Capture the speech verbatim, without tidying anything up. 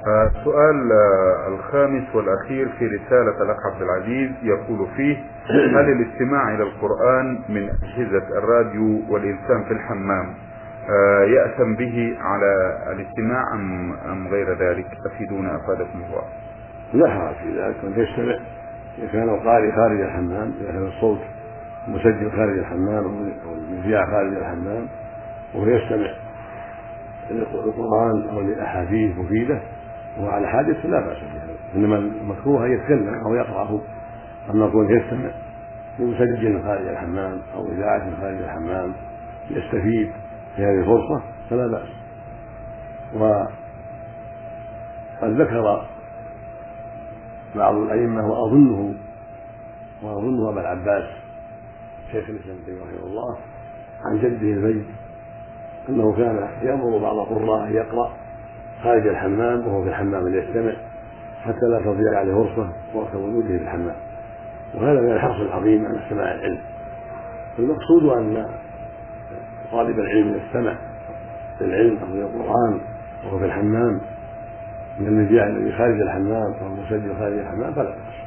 السؤال الخامس والأخير في رسالة الأخ عبد العزيز، يقول فيه: هل الاستماع إلى القرآن من أجهزة الراديو والإنسان في الحمام يأثم به على الاستماع أم, أم غير ذلك؟ أفيدونا أفادكم الله. لا حرج في ذلك، كنت يستمع إذا كان القارئ خارج الحمام، إذا كان الصوت مسجل خارج الحمام أو المذياع خارج الحمام وهو يستمع للقرآن أو لأحاديث مفيدة وهو على حادث فلا بأس بهذا، إنما المكروه أن يتكلم أو يقرأه. أما يكون يستمع لمسجل خارج الحمام أو إذاعة خارج الحمام يستفيد في هذه الفرصة فلا بأس. وقد ذكر بعض الأئمة وأظنه وأظنه أبا العباس شيخ الإسلام ابن تيمية رحمه الله عن جده المجد أنه كان يأمر بعض القراء أن يقرأ خارج الحمام وهو في الحمام ليستمع حتى لا تضيع عليه فرصة وقت وجوده في الحمام، وهذا من الحرص العظيم على سماع العلم. المقصود أن طالب العلم يستمع للعلم أو للقرآن وهو في الحمام من المذياع الذي خارج الحمام أو المسجل خارج الحمام فلا بأس.